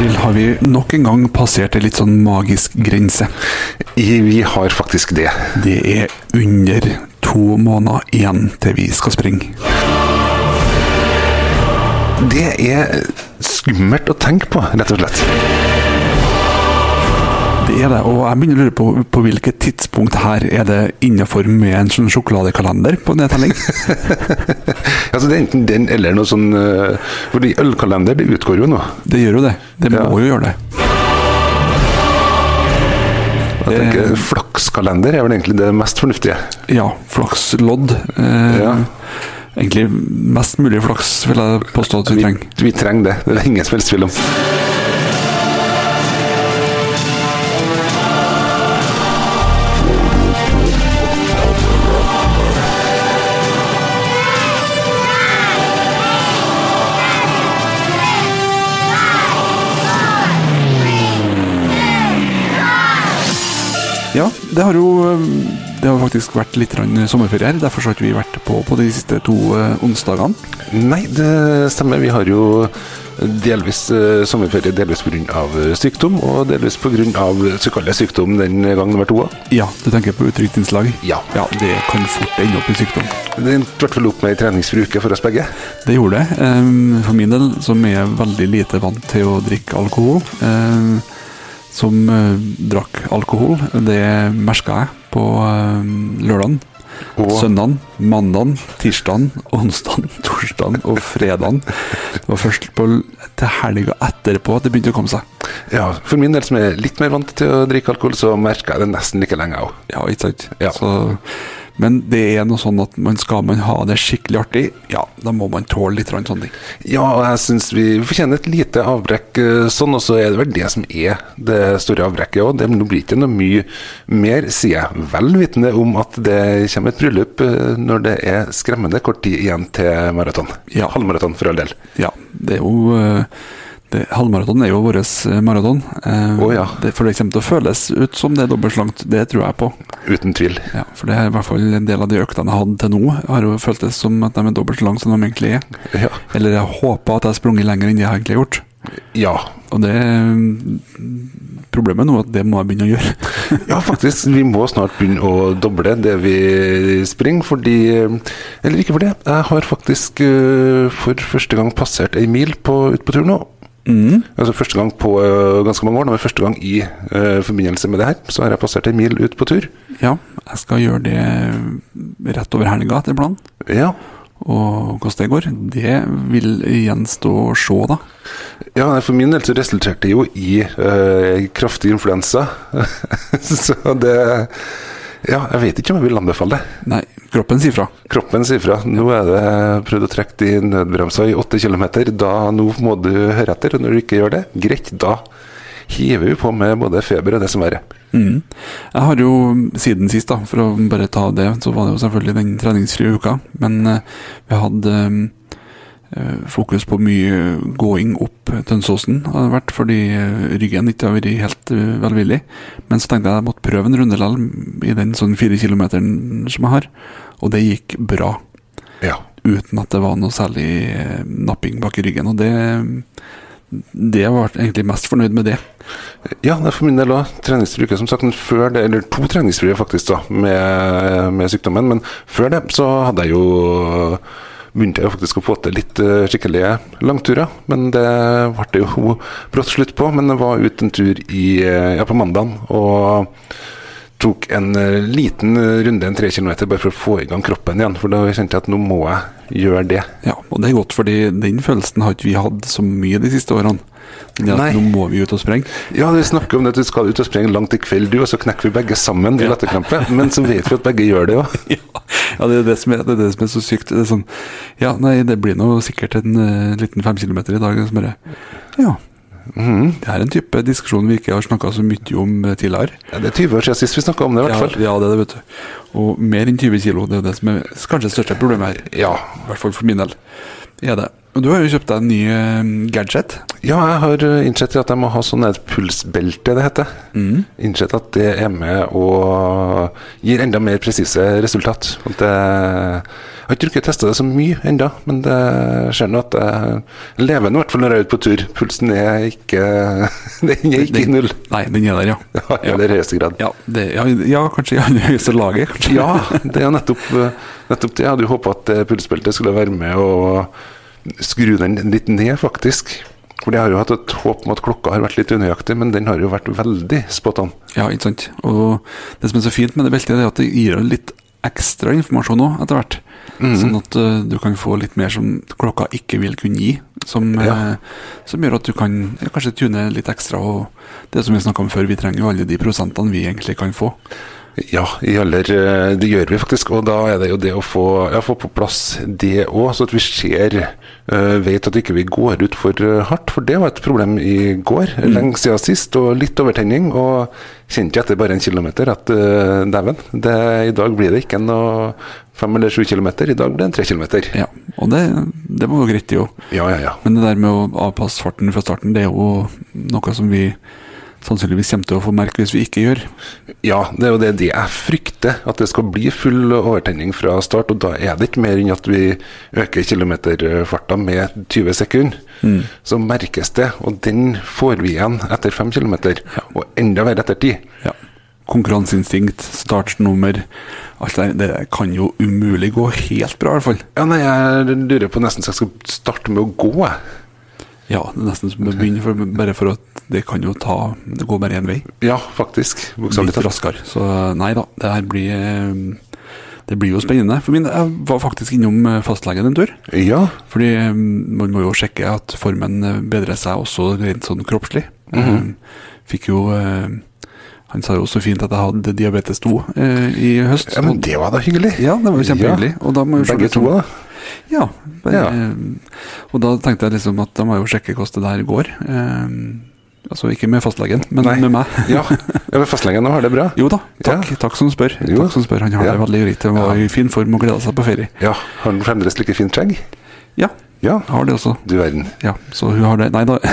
Emil, har vi nok en gang passert en litt sånn magisk grense? Vi har faktisk det. Det er under 2 måneder igjen til vi skal springe. Det er skummelt å tenke på, rett og slett. Det er det, og jeg begynner å lure på hvilket tidspunkt her er det innenfor med en sånn sjokoladekalender på nedtelling. Altså det er enten den eller noe sånn, fordi ølkalender, det utgår jo nå. Det gjør jo det, det må jo gjøre det. Jeg tenker flakskalender er vel egentlig det mest fornuftige. Ja, flakslodd. Egentlig mest mulig flaks vil jeg påstå at vi trenger. Vi trenger det, det er ingen som helst tvil om. Ja, det har faktisk vært litt sommerferie her, derfor har ikke vi vært på de siste 2 onsdagene. Nei, det stemmer. Vi har jo delvis sommerferie, delvis på grunn av sykdom, og delvis på grunn av sykdom den gang nummer 2. Ja, du tenker på utdrikningslag? Ja. Ja, det kan fort ende opp i sykdom. Det endte i hvert fall opp med en treningsfri uke for oss begge. Det gjorde det. For min del, som er veldig lite vant til å drikke alkohol, som drakk alkohol, det merket jeg på lørdagen, søndagen, mandagen, tirsdagen, onsdagen, torsdagen og fredagen. Det var først til helga etterpå at det begynte å komme seg. Ja, for min del som er litt mer vant til å drikke alkohol, så merket jeg det nesten like lenge også. Ja, ikke sant? Ja. Men det er noe sånn at skal man ha det skikkelig artig, ja, da må man tåle litt sånne ting. Ja, og jeg synes vi fortjener et lite avbrekk sånn, og så er det vel det som er det store avbrekket også. Det blir ikke noe mye mer, sier jeg, velvitende om at det kommer et bryllup når det er skremmende kort tid igjen til maraton. Ja. Halvmaraton for all del. Ja, det er jo... halvmaraton er jo våres maraton. Ja. For det kommer til å føles ut som det er dobbeltslangt, det tror jeg på. Uten tvil. Ja, for det er i hvert fall en del av de øktene jeg hadde til nå, har jo føltes som at de er dobbeltslangt som de egentlig er. Ja. Eller jeg håper at jeg har sprunget lenger enn det jeg egentlig har gjort. Ja. Og det problemet nå er at det må jeg begynne å gjøre. Ja, faktisk, vi må snart begynne å doble det vi springer, fordi, eller ikke for det, jeg har faktisk for første gang passert en mil ut på tur nå. Altså første gang på ganske mange år, men første gang i forbindelse med det her, så har jeg passert en mil ut på tur. Ja, jeg skal gjøre det rett over helga etter planen. Ja. Og hvordan det går, det vil igjen stå og se da. Ja, for min del så resulterte det jo i kraftig influensa, så det... Ja, jeg vet ikke om jeg vil anbefale det. Nei, kroppen sier fra. Kroppen sier fra. Nå er det prøvd å trekke de nødbremser i 8 kilometer. Nå må du høre etter, og når du ikke gjør det, greit, da hiver vi på med både feber og det som er. Jeg har jo siden sist da, for å bare ta det, så var det jo selvfølgelig den treningsfrie uka, men vi hadde fokus på mye gåing opp Tønsåsen har det vært, fordi ryggen ikke har vært helt velvillig, men så tenkte jeg måtte prøve en rundelal i den sånn 4 kilometeren som jeg har, og det gikk bra, uten at det var noe særlig napping bak i ryggen, og det var egentlig mest fornøyd med det. Ja, det er for min del også treningsfrie uke, som sagt, før det, eller 2 treningsfrie faktisk da, med sykdommen, men før det så hadde jeg jo begynte jeg faktisk å få til litt skikkelige langturer, men det ble det jo brått slutt på, men jeg var ute en tur på mandagen, og tok en liten runde, en 3 kilometer, bare for å få i gang kroppen igjen, for da kjente jeg at nå må jeg gjøre det. Ja, og det er godt, fordi den følelsen har ikke vi hatt så mye de siste årene. Nå må vi ut og sprenge. Ja, vi snakker om at du skal ut og sprenge langt i kveld, og så knekker vi begge sammen i latterkrampe, men så vet vi at begge gjør det også. Ja, det er det som er så sykt. Det er sånn, ja, nei, det blir nå sikkert en liten 5 kilometer i dag, som bare, ja. Det er en type diskusjon vi ikke har snakket så mye om tidligere. Ja, det er 20 år siden sist vi snakket om det i hvert fall. Ja, det er det, vet du. Og mer enn 20 kilo, det er det som er kanskje det største problemet her. Ja. I hvert fall for min del. Er det. Og du har jo kjøpt deg en ny gadget. Ja, jeg har innsett at jeg må ha sånn et pulsbelte, det heter. Innsett at det er med og gir enda mer presise resultat. Og det, jeg har ikke testet det så mye enda, men det skjer nå at jeg lever nå i hvert fall når jeg er ute på tur. Pulsen er ikke, den er ikke i null. Nei, den er der, ja. Ja, i aller høyeste grad. Ja, kanskje i aller høyeste laget, kanskje. Ja, det er jo nettopp det. Jeg hadde jo håpet at pulsbeltet skulle være med og skru den litt ned, faktisk. For jeg har jo hatt et håp om at klokka har vært litt unøyaktig, men den har jo vært veldig spot on. Ja, ikke sant. Og det som er så fint med det beltet, er at det gir litt ekstra informasjon også, etter hvert. Sånn at du kan få litt mer som klokka ikke vil kunne gi, som gjør at du kan kanskje tune litt ekstra, og det som vi snakket om før, vi trenger jo alle de prosentene vi egentlig kan få. Ja, det gjør vi faktisk, og da er det jo det å få på plass det også, så at vi vet at ikke vi går ut for hardt, for det var et problem i går, lenge siden sist, og litt overtenning, og kjente jeg etter bare 1 kilometer at dæven, i dag blir det ikke noe 5 eller 7 kilometer, i dag blir det 3 kilometer. Ja, og det var jo greit jo. Ja. Men det der med å avpasse farten fra starten, det er jo noe som vi sannsynligvis kommer til å få merke hvis vi ikke gjør. Ja, det er jo det jeg frykter, at det skal bli full overtenning fra start, og da er det ikke mer enn at vi øker kilometerfarta med 20 sekunder. Så merkes det, og den får vi igjen etter 5 kilometer, og enda verre etter 10. Ja. Konkurranseinstinkt, startnummer, alt det kan jo umulig gå helt bra i hvert fall. Ja, nei, jeg lurer på nesten så jeg skal starte med å gå. Ja, det er nesten som å begynne, bare for at det kan jo det går bare en vei. Ja, faktisk. Litt raskere. Så nei da, det blir jo spennende. For jeg var faktisk innom fastlegen en tur. Ja. Fordi man må jo sjekke at formen bedrer seg også rent sånn kroppslig. Fikk jo... Han sa jo så fint at jeg hadde diabetes 2 i høst. Ja, men det var da hyggelig. Ja, det var jo kjempehyggelig. Og da må jo begge to da? Ja, og da tenkte jeg liksom at da må jeg jo sjekke hvordan det der går. Altså ikke med fastlegen, men med meg. Ja, med fastlegen nå har det bra. Jo da, takk som spør. Takk som spør, han har det veldig greit. Han var i fin form og gleder seg på ferie. Ja, har han fremdeles like fint skjegg? Ja, har det også. Du verden. Ja, så hun har det. Nei da.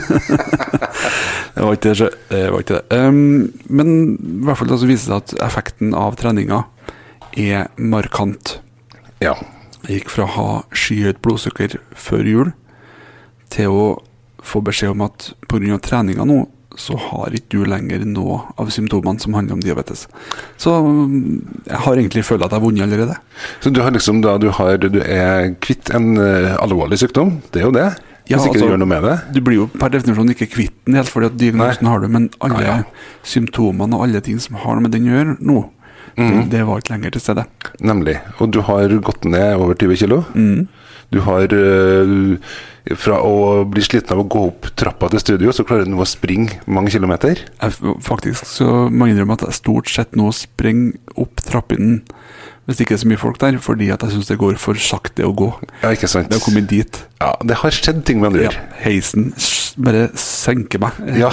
Det var ikke det. Men i hvert fall så viser det at effekten av treninga er markant. Ja. Jeg gikk fra å ha skyhøyt blodsukker før jul til å få beskjed om at på grunn av treninga nå, så har ikke du lenger noe av symptomene som handler om diabetes. Så jeg har egentlig følt at jeg har vunnet allerede. Så du har liksom du er kvitt en alvorlig sykdom, det er jo det? Hvis ikke du gjør noe med det? Du blir jo per definisjon ikke kvitt den helt, fordi at diagnosen har du, men alle symptomene og alle ting som har noe med den å gjøre nå, det var ikke lenger til stede. Nemlig. Og du har gått ned over 20 kilo. Du har fra å bli sliten av å gå opp trappa til studio, så klarer du nå å springe mange kilometer. Faktisk så må jeg innrømme at jeg stort sett nå springer opp trappen hvis det ikke er så mye folk der, fordi at jeg synes det går for sakte å gå. Ja, ikke sant. Det har kommet dit. Ja, det har skjedd ting med andre. Ja, heisen bare senker meg. Ja.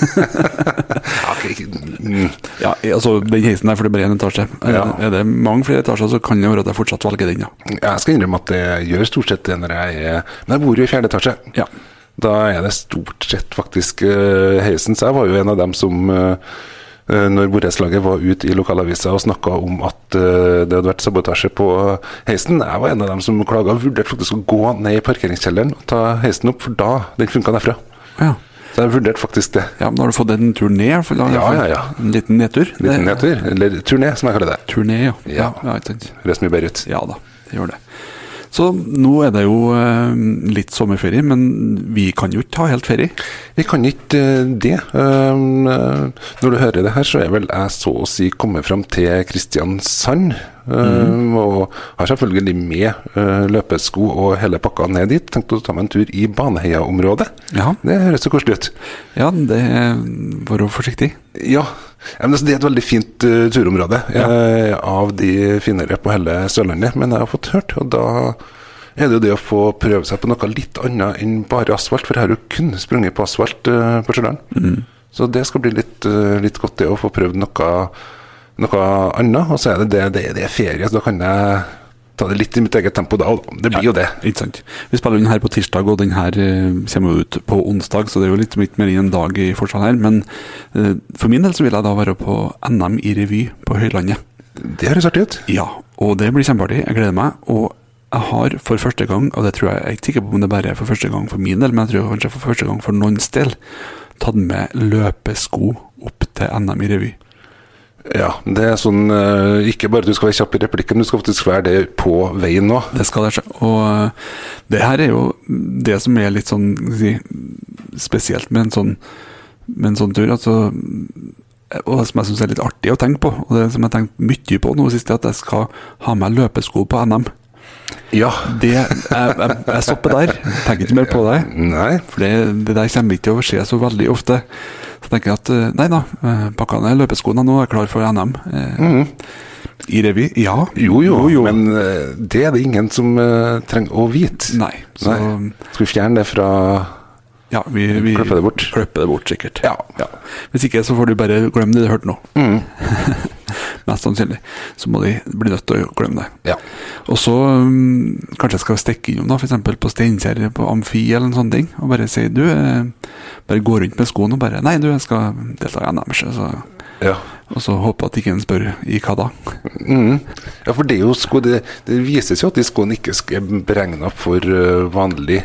Ja, altså den heisen der, for det er bare en etasje. Er det mange flere etasjer, så kan det være at jeg fortsatt velger den, ja. Jeg skal innrømme at det gjør stort sett det når men jeg bor jo i 4. etasje. Ja. Da er det stort sett faktisk heisen, så jeg var jo en av dem som... når borettslaget var ute i lokalavisa og snakket om at det hadde vært sabotasje på heisen. Jeg var en av dem som klaget og vurderte faktisk å gå ned i parkeringskjelleren og ta heisen opp, for da den funket derfra. Ja. Så jeg vurderte faktisk det. Ja, men har du fått en tur ned? Ja. En liten nedtur? Liten nedtur, eller turné som jeg kaller det. Turné, ja. Ja, høres mye bedre ut. Ja da, det gjør det. Så nå er det jo litt sommerferie, men vi kan jo ikke ta helt ferie. Vi kan ikke det. Når du hører det her, så er vel jeg så å si kommet frem til Kristiansand, og har selvfølgelig med løpesko og hele pakka ned dit. Tenkte å ta meg en tur i Baneheia-området. Ja. Det høres så koselig ut. Ja, det var jo forsiktig. Ja, men det er et veldig fint turområde av de finere på hele Sørlandet, men jeg har fått hørt, og da er det jo det å få prøve seg på noe litt annet enn bare asfalt, for jeg har jo kun sprunget på asfalt på Stjørdal. Så det skal bli litt godt det å få prøvd noe annet, og så er det ferie, så da kan jeg ta det litt i mitt eget tempo da, og det blir jo det. Ikke sant. Vi spiller den her på tirsdag, og den her kommer jo ut på onsdag, så det er jo litt mer enn en dag i forskjell her, men for min del så vil jeg da være på NM i revy på Høylandet. Det høres artig ut. Ja, og det blir kjempeartig, jeg gleder meg, og jeg har for første gang, og det tror jeg er ikke sikker på om det bare er for første gang for min del, men jeg tror kanskje for første gang for noens del, tatt med løpesko opp til NM i revy. Ja, det er sånn, ikke bare du skal være kjapp i replikken, du skal faktisk være det på veien nå. Det skal det skje, og det her er jo det som er litt sånn, spesielt med en sånn tur, altså, og som jeg synes er litt artig å tenke på, og det som jeg har tenkt mye på nå sist, er at jeg skal ha med løpesko på NM. Ja. Jeg stopper der, tenker ikke mer på det. Nei. For det der kommer ikke til å skje så veldig ofte. Så tenker jeg at, nei da, pakka ned løpeskoene, nå er jeg klar for NM. I revy, ja. Jo, men det er det ingen som trenger å vite. Nei. Så, skal vi fjerne det fra... Ja, vi klipper det bort sikkert. Ja. Hvis ikke så får du bare glemme det du hørte nå. Mest sannsynlig. Så må de bli nødt til å glemme det. Ja. Og så kanskje jeg skal stikke innom da, for eksempel på Steinkjer, på Amfi eller en sånn ting, og bare si, du, bare gå rundt med skoen og bare, nei du, jeg skal delta i NM, så... Ja. Og så håper at ikke en spør i hva da. Ja, for det er jo sko, det vises jo at de skoene ikke er beregnet for vanlig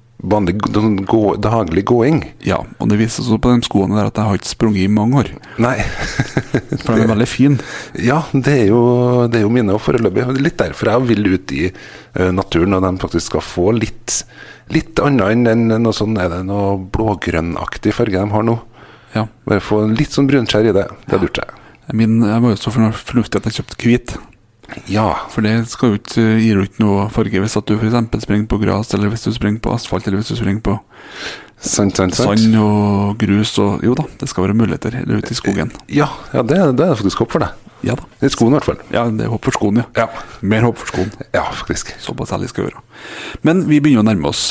daglig gåing. Ja, og det vises også på de skoene der at jeg har ikke sprunget i mange år. Nei. For de er veldig fin. Ja, det er jo mine og foreløpig. Litt derfor jeg vil ut i naturen, og de faktisk skal få litt annet enn noe sånn, er det noe blågrønnaktig farge de har nå. Ja. Bare få litt sånn brunskjær i det. Det har lurt seg. Jeg var jo så fornuftig at jeg kjøpte hvit. Ja. For det skal jo ikke gi ut noe farge hvis at du for eksempel springer på gras, eller hvis du springer på asfalt, eller hvis du springer på sand og grus, og jo da, det skal være muligheter ute i skogen. Ja, det er faktisk håp for det. Ja da. Det er skoen i hvert fall. Ja, det er håp for skoen, ja. Mer håp for skoen. Ja, faktisk. Såpass ærlig skal vi gjøre. Men vi begynner å nærme oss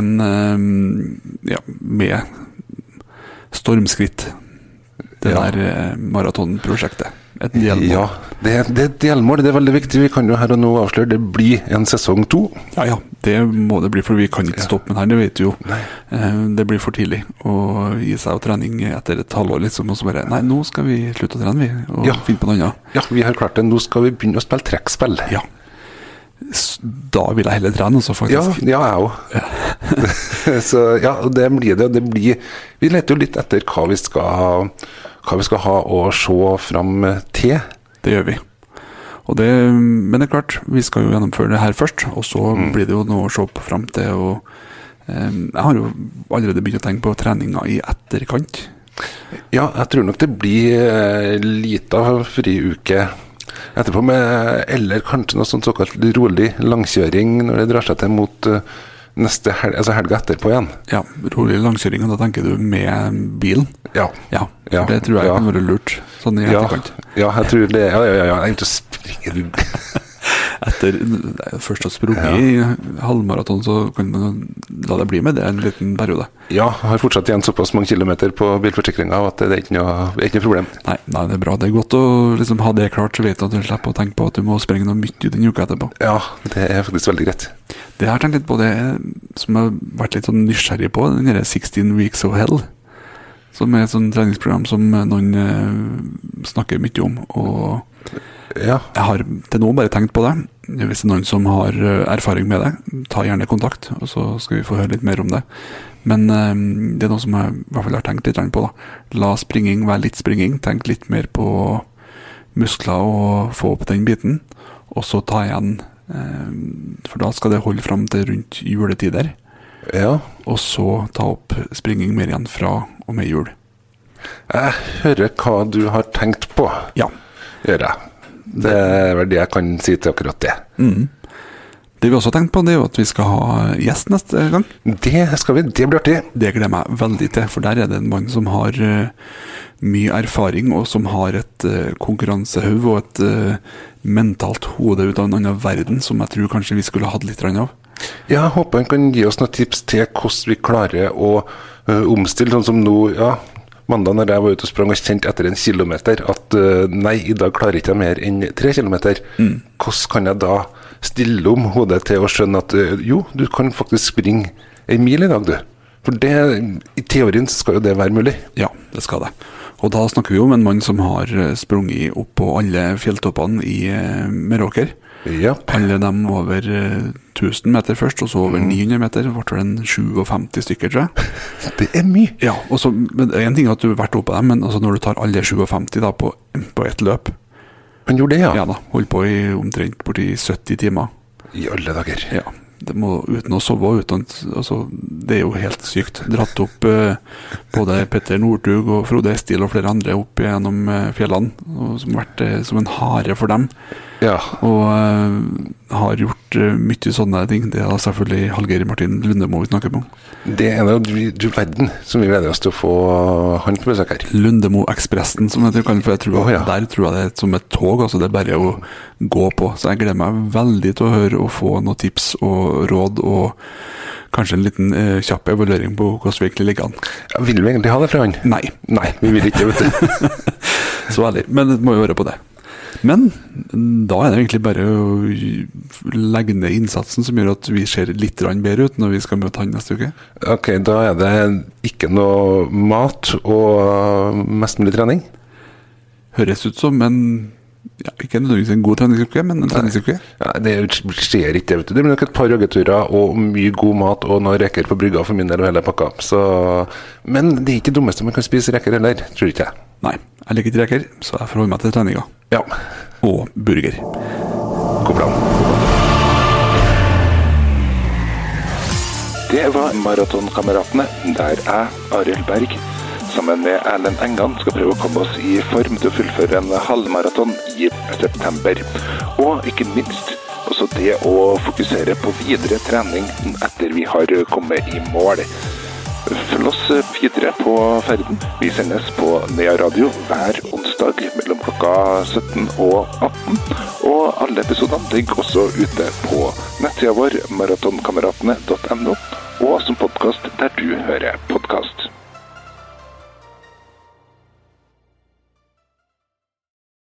med stormskritt, det der maratonprosjektet. Et delmål. Ja, det er et delmål, det er veldig viktig. Vi kan jo her og nå avsløre, det blir en sesong 2. Ja, det må det bli, for vi kan ikke stoppe med her, det vet du jo. Det blir for tidlig å gi seg av trening etter et halvår, liksom, og så bare, nei, nå skal vi slutte å trene, og finne på noe annet. Ja, vi har klart det, nå skal vi begynne å spille trekkspill. Ja. Da vil jeg heller trene også, faktisk. Ja, jeg også. Ja. Så ja, det blir, vi leter jo litt etter hva vi skal ha å se frem til. Det gjør vi. Men det er klart, vi skal jo gjennomføre det her først, og så blir det jo noe å se på frem til, og jeg har jo allerede begynt å tenke på treninga i etterkant. Ja, jeg tror nok det blir lite fri uke etterpå, eller kanskje noe sånt såkalt rolig langkjøring når det drar seg til mot neste helga etterpå igjen. Ja, rolig langkjøring, og da tenker du med bilen? Ja. For det tror jeg kan være lurt, sånn i etterkant. Ja, jeg tror det, jeg er ikke å springe etter først å sprunge i halvmaraton, så kan man la det bli med det en liten periode. Ja, jeg har fortsatt igjen såpass mange kilometer på bilforsikringa at det er ikke noe problem. Nei, det er bra. Det er godt å liksom ha det klart, så vet du at du slipper å tenke på at du må sprenge noe mye den uka etterpå. Ja, det er faktisk veldig greit. Det jeg har tenkt litt på, det som jeg har vært litt sånn nysgjerrig på, den her 16 Weeks of Hell, som er et sånt treningsprogram som noen snakker mye om, og jeg har til nå bare tenkt på det. Hvis det er noen som har erfaring med det, ta gjerne kontakt, og så skal vi få høre litt mer om det. Men det er noe som jeg i hvert fall har tenkt litt på da. La springing være litt springing, tenk litt mer på muskler og få opp den biten, og så ta igjen, for da skal det holde frem til rundt juletider. Ja. Og så ta opp springing mer igjen fra og med jul. Jeg hører hva du har tenkt på. Ja. Gjør jeg. Det er vel det jeg kan si til akkurat det. Det vi også har tenkt på, det er jo at vi skal ha gjest neste gang. Det skal vi, det blir artig. Det gleder jeg meg veldig til, for der er det en mann som har mye erfaring, og som har et konkurransehøv og et mentalt hode ut av en annen verden, som jeg tror kanskje vi skulle hatt litt av. Ja, jeg håper han kan gi oss noen tips til hvordan vi klarer å omstille, sånn som nå, mandag når jeg var ute og sprang og kjente etter 1 kilometer at nei, i dag klarer jeg ikke mer enn 3 kilometer. Hvordan kan jeg da stille om hodet til å skjønne at jo, du kan faktisk springe en mil i dag, du. For det, i teorien skal jo det være mulig. Ja, det skal det. Og da snakker vi om en mann som har sprunget opp på alle fjelltoppene i Meråker. Ja. Alle dem over 1000 meter først, og så over 900 meter. Det ble en 57 stykker, tror jeg. Det er mye. Ja, og så, men en ting er at du har vært oppe dem, men altså når du tar alle 57 da på ett løp. Han gjorde det, ja? Ja da, holdt på i omtrent borti 70 timer. I alle dager. Ja, det må, uten å sove, altså, det er jo helt sykt. Dratt opp både Petter Northug og Frode Estil og flere andre opp gjennom fjellene, og som har vært som en hare for dem. Ja. Og har gjort mye sånne ting. Det er selvfølgelig Hallgeir Martin Lundemo vi snakker om. Det er en av du verden som vi gleder oss til å få han på besøk her. Lundemo-ekspressen, som jeg tror, for jeg tror, ja. der tror jeg det er som et tog, altså det er bare å gå på. Så jeg gleder meg veldig til å høre og få noen tips og råd, og kanskje en liten kjapp evaluering på hvordan vi egentlig ligger an. Ja, vil vi egentlig ha det fra han? Nei. Nei, vi vil ikke, vet du. Så ærlig, men det må jo være på det. Men da er det egentlig bare å legge ned innsatsen som gjør at vi ser litt bedre ut når vi skal møte han neste uke. Ok, da er det ikke noe mat og mest mulig trening? Høres ut som en, ja, ikke nødvendigvis en god treningsuke, men en treningsuke. Ja, det skjer ikke, vet du. Det blir nok et par joggeturer og mye god mat og noen reker på brygga for min del og hele pakka. Så, men det er ikke det dummeste man kan spise reker heller, tror ikke jeg. Nei, jeg liker ikke reker, så jeg forholder meg til treninga. Ja. Og burger. God plan. Det var Maratonkameratene, der jeg, Arild Berg, sammen med Erlend Engan, skal prøve å komme oss i form til å fullføre en halvmaraton i september. Og ikke minst, også det å fokusere på videre trening etter vi har kommet i mål. Følg oss videre på ferden. Vi sendes på Nea Radio hver onsdag mellom klokka 17 og 18. Og alle episodene ligger også ute på nettsida vår maratonkameratene.no, og som podcast der du hører podcast.